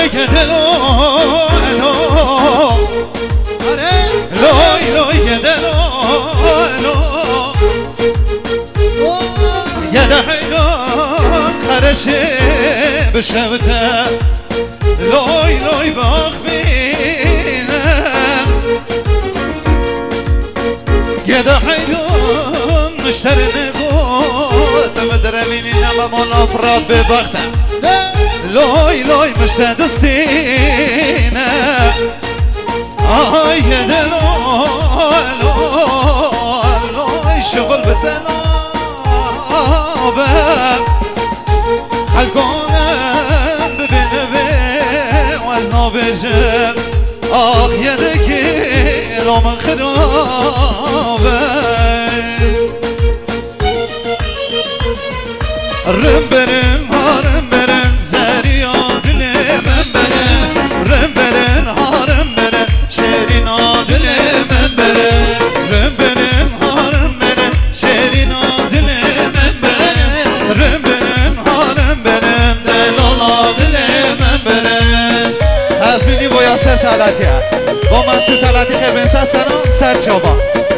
لوی که دلو لوی لوی که دلو یه ده حیران خرشه بشوته لوی لوی باق بینم یه ده حیران مشتر نگود مدرمینی نممان افراد به بختم لوی لوی مشتد سینه آی دلو لوی شغل بتنابم خلقانم ببینه به وزنا بجم آخ یده که رامن خرابه رم برن هارم برن زریا دل من برن رم برن هارم برن شیرینا دل من برن رم برن هارم برن شیرینا دل من برن رم برن هارم برن دلالا دل من برن از بینی با یاسر طلعتیه با منصور طلعتی خیلی بنسستن سر چابا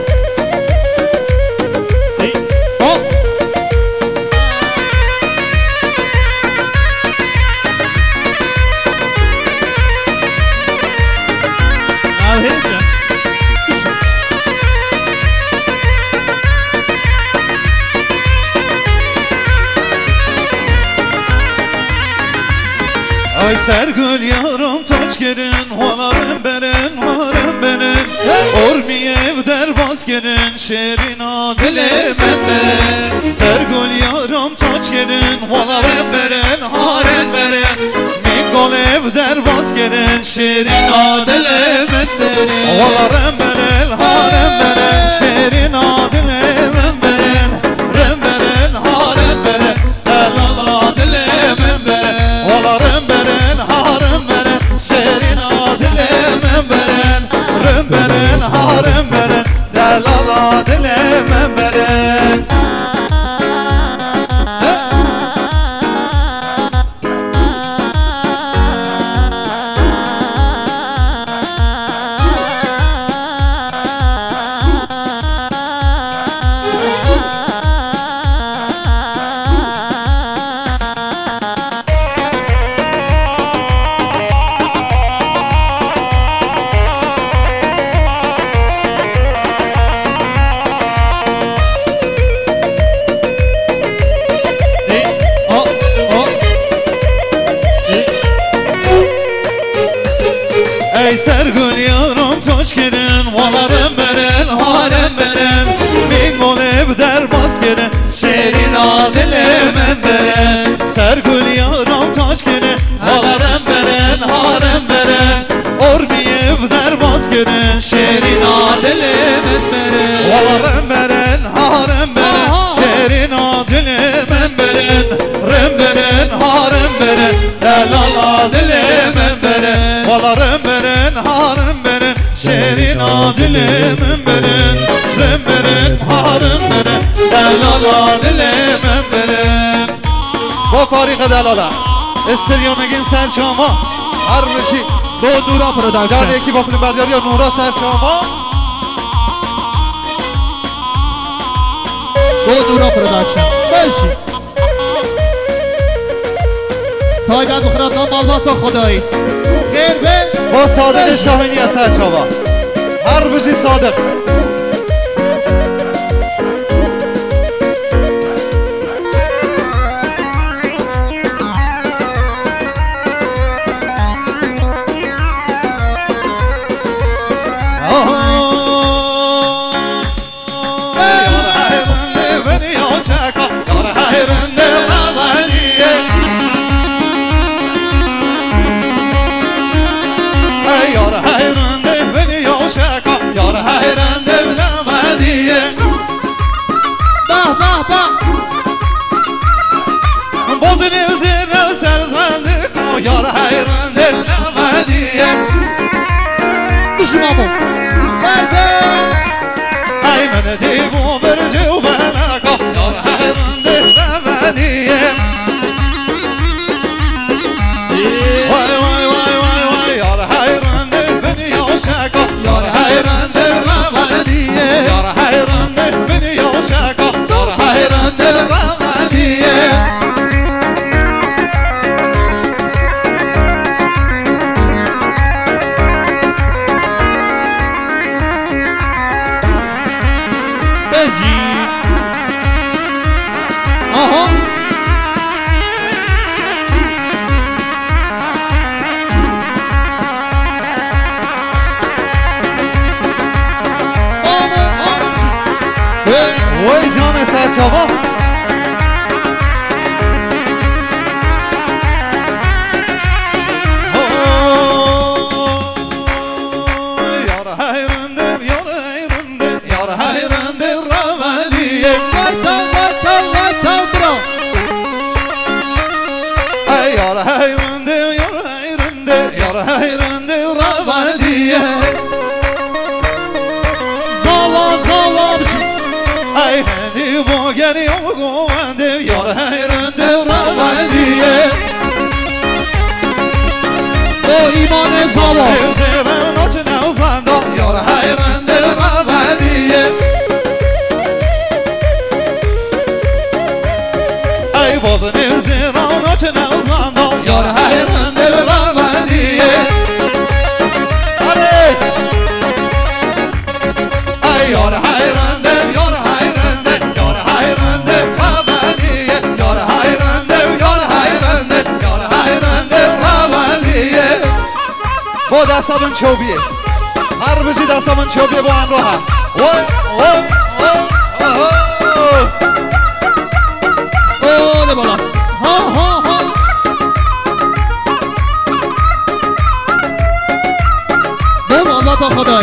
سرگل یارم تاج گرن هنرم برن هارم برن ارمیه در باز گرن شیرینا دل من برن سرگل یارم تاج گرن هنرم برن هارم برن من گل در باز گرن شیرینا دل من برن هنرم برن هارم برن شیرینا دل من برن رم برن هارم برن دلالا دل من برن هنرم برن هارم برن شیرینا دل من برن رم برن هارم برن دلالا دل من برن سرگل یارم تاج گرن والارم برن هارم برن من گلب در باز گرن شیرینا دل من برن سرگل یارم تاج گرن والارم برن هارم برن ارمیه در باز گرن شیرینا دل من برن والارم برن هارم برن شیرینا دل من برن رم برن هارم برن دلالا دل من برن والارم برن هارم برن شیرینا دل من برن رم برن هارم برن دلالا دل من برن با فاریق دلالا استریو مگین سر شما هر بشی دو دورا پرودکشن جان یکی با فیلم برداری یا نورا سر شما دو دورا پرودکشن باشی تایدن بخورد نام الله تا خدایی خیر بل با صادق شاهینی از سر شما هر بشی صادق سرچاوا ایمان زاوا زیرا نوچ نوزندا یار حیرنده روانیه ای باز زیرا نوچ نوزندا یار حیرنده روانیه آره ای یار حیرنده یار حیرنده یار حیرنده روانیه یار حیرنده یار حیرنده یار حیرنده روانیه با دستمون چوبیه هر بجی دستمون چوبیه با همراه هم اوه بالا ها ها ها بم الله تا خدای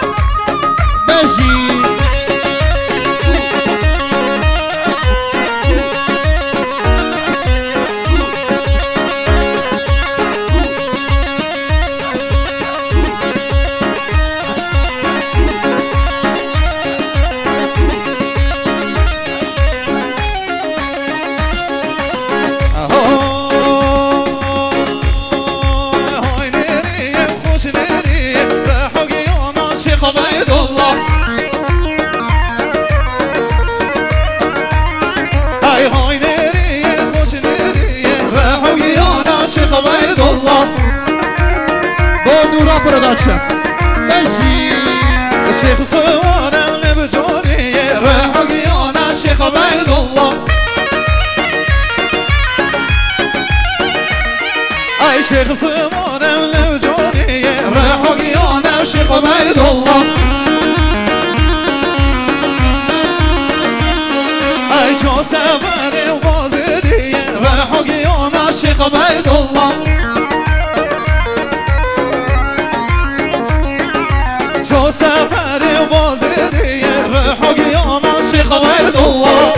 بجی نورا پروداکشن بجی شیخ سوارم لبجانیه رحقیانه شیخ عبیدالله ای شیخ سوارم لبجانیه رحقیانه شیخ عبیدالله ای چو سفر بازدیه رحقیانه شیخ عبیدالله چو سفر بازدیه رحقیانه شیخ عبیدالله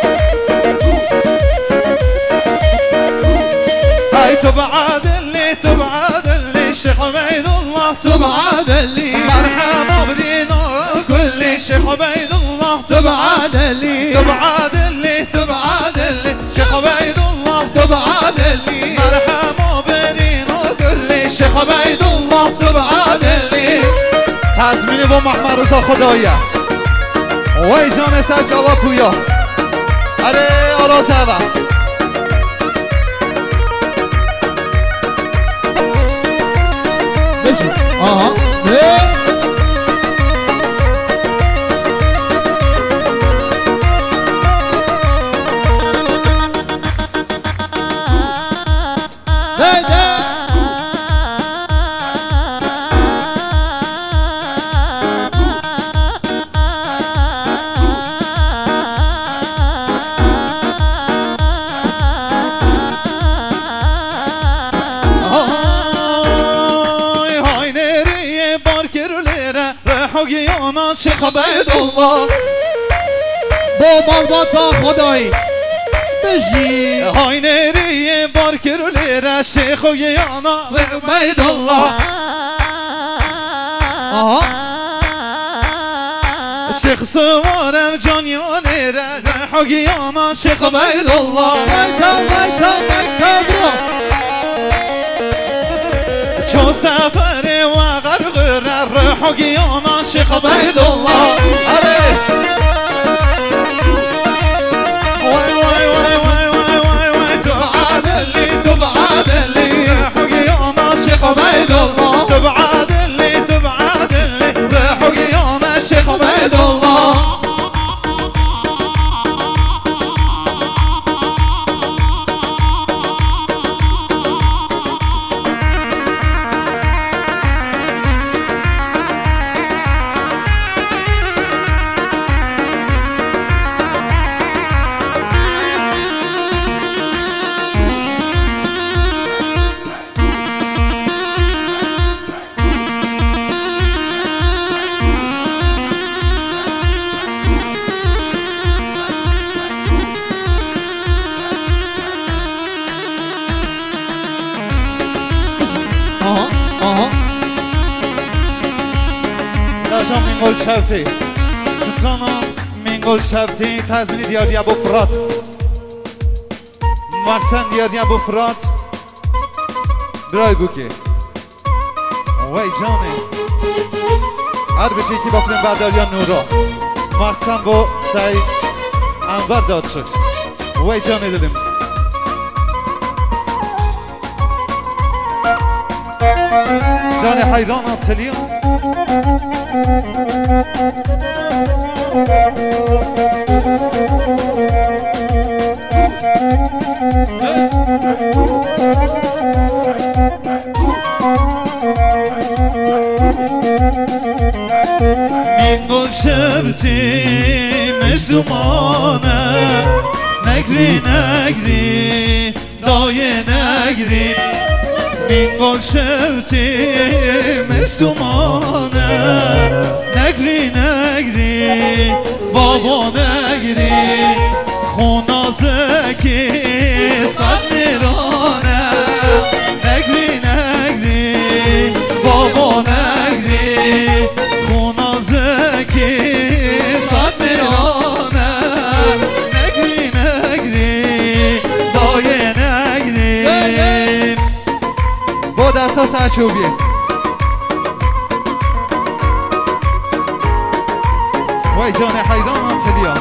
ای تو بعدلی تو بعدلی شیخ عبیدالله تو بعدلی مرحبا بدینا کلی شیخ عبیدالله تو بعدلی تو بعدلی تو بعدلی شیخ عبیدالله تو بعدلی مرحبا بدینا کلی شیخ عبیدالله تو بعدلی تزمینی با محمد رضا خداییه وای جان سرچاوا پویا اره آرا سوا بشی آها شیخ عبیدالله با مالباتا خدایی بجی های نری بارکرولی را شیخ و یانا عبیدالله آها شیخ سوارم جانیانی را حقیانا شیخ عبیدالله بیتا برو چو سفر و غرق را حقیانا شیخ عبیدالله آره وای وای وای وای وای وای وای تو بعدلی حقیانا شیخ عبیدالله تو بعدلی حقیانا شیخ عبیدالله آها داشتم مینگل شفتی سترانا مینگل شفتی تزمینی دیاری ابو فرات مقصد دیاری ابو فرات برای بوکی وای جانه هر بچه که با فیلم برداریان نورا مقصد با سعید انور داد شد وای جانه دادیم جان حیران آتلیان مینگل شرطی مزدومانه نگری نگری دای نگری مینگل شرطی مزدومانه نگری نگری بابا نگری خونازکی صد میرانه نگری نگری بابا نگری خونازکی صد میرانه نگری نگری دای نگری با دستا سرچوبیه وای جان حیران آنتلیا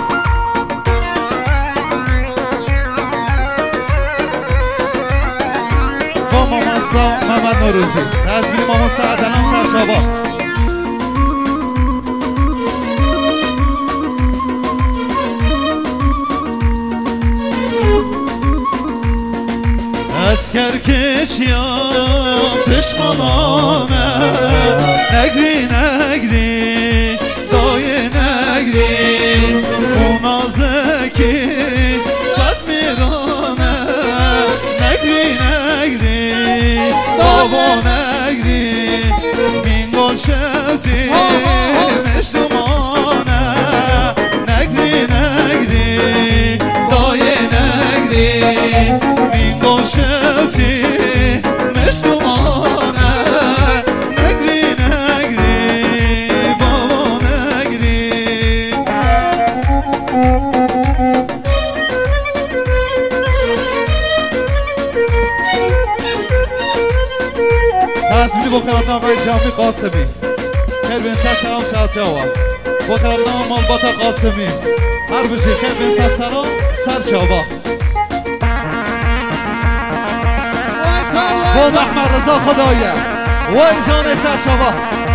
با مامانسا محمد نوروزی تزبیل مامانسا عدنان سرچابا اسکر کشیان پشمانانه نگری نگری دای نگری اونازکی صد میرانه نگری نگری بابا نگری مینگل شفتی مشتمانه نگری نگری دای نگری مینگل شفتی مشتمانه نگری نگری بابا نگری تصمیلی با قرارتان آقای جمعی قاسمی خیر بین سلام چهاتی آوا با قرارتان مالباتا قاسمی هر بشه خیر بین سلام سر شابا با محمد رضا خدایه وای جان سر شابا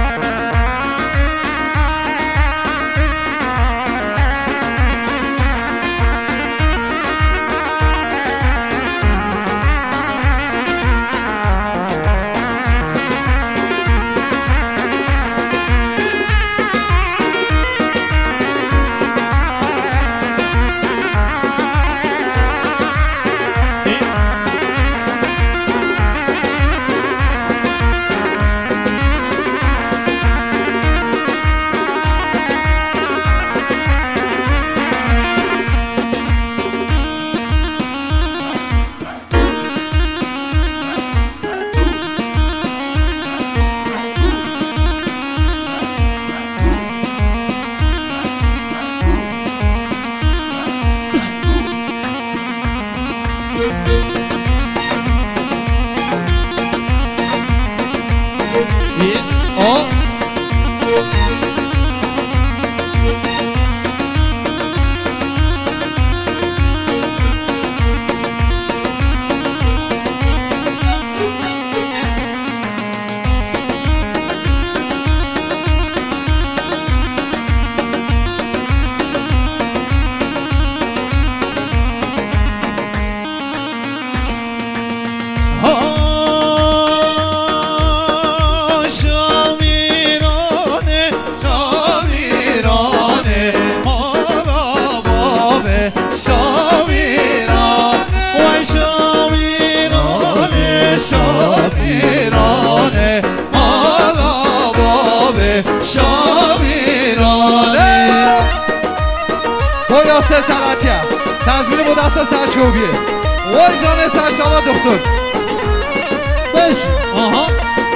یاسر طلعتیه تزمین مدرسه سرشوبیه وای جان سرشابا دکتر بشی آها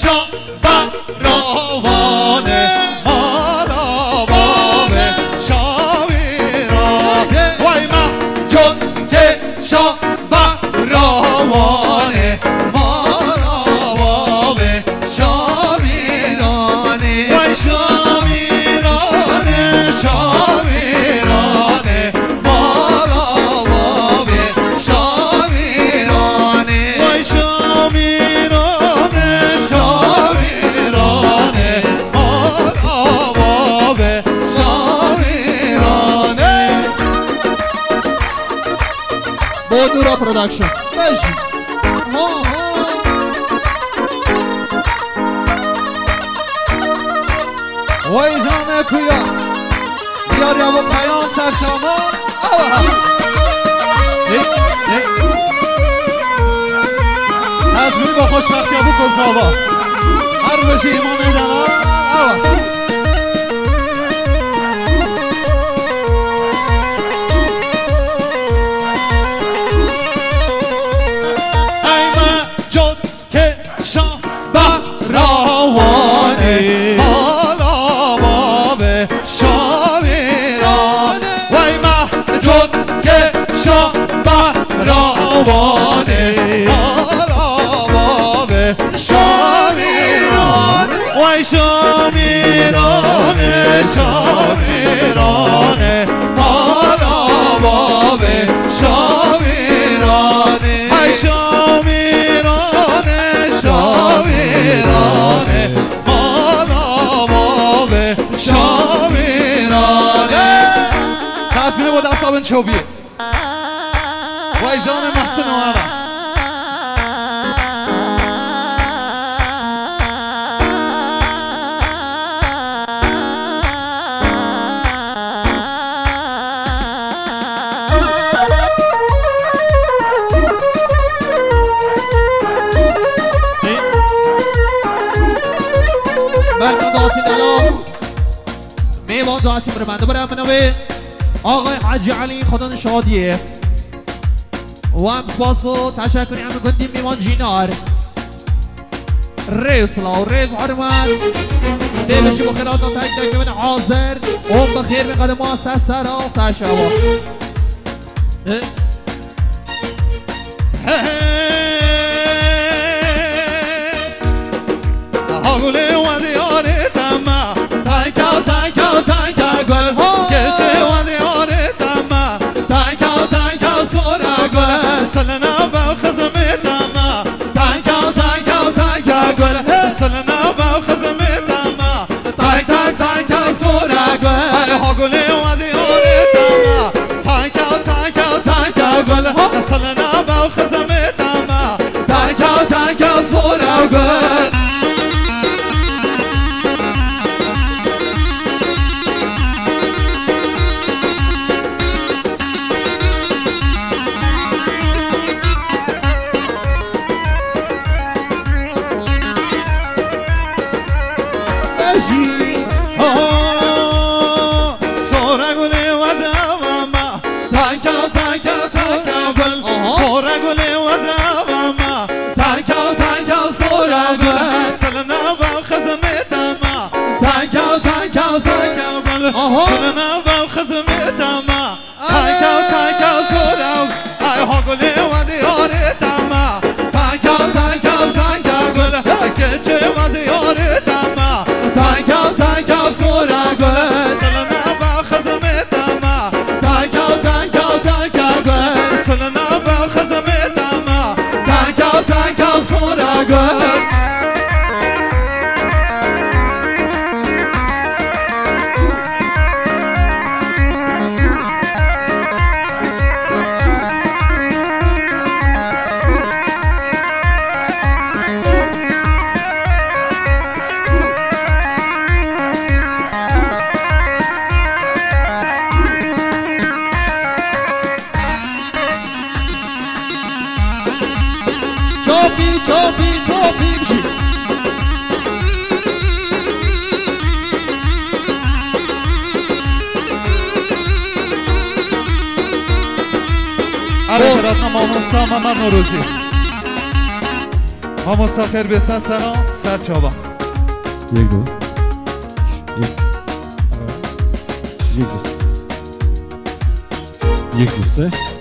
شاه بهروانه مالا باب شاویرانه وای محجون که شاه بهروانه مالا باب شاویرانه وای شاویرانه شاویرانه مالا باب شاویرانه وای شاویرانه شاویرانه مالا باب شاویرانه بودورا پروداکشن باشی وای جان کویا بیار یا با پیان سرشاما تصمیم با خوشبختی ها بکن سابا هر بشی ایمان دنا ای مجد که شاه بهروانه مالا باب شاویرانه وای مجد که شاه بهروانه مالا باب شاویرانه وای شاویرانه شاویرانه مالا باب شاویرانه ای شاویرانه شاویرانه مالا باب شاویرانه تصمیم با دست آبن چوبیه وای جان محسن آمد میوان دعاتی برمنده برم منوی آقای حاجی علی خدا نشادیه و هم سپاس و تشکری هم میکنیم میوان جینار ریس لا و ریس حرمت دیوشی بخیرات و تک تک من حاضر اون بخیر به قدم آسه سرا سرشوا آگوله و دیاره تما تایکا تایکا تایکا گل کشه و دیاره تما تایکا تایکا سورا گل سلنا با خزمه تما تایکا تایکا تایکا گل سلنا با خزمه تما تایکا تایکا سورا گل آگوله و دیاره تما تایکا تایکا تایکا گل سلنا با خزمه تما تایکا تایکا سورا گل سلنا با خزمه تما تایکا تایکا سورا ای هاگله و دیاره تما تایکا تایکا تایکا گل کچه و دیاره تما تایکا تایکا سورا گل سلنا با خزمه تما تایکا تایکا تایکا گل سلنا با خزمه تما تایکا تایکا سورا گل چوبی بشی آره برات نمامون سام من نوروزی همه سخیر بسن سنا سر چابا یک دو یک دو یک دو سه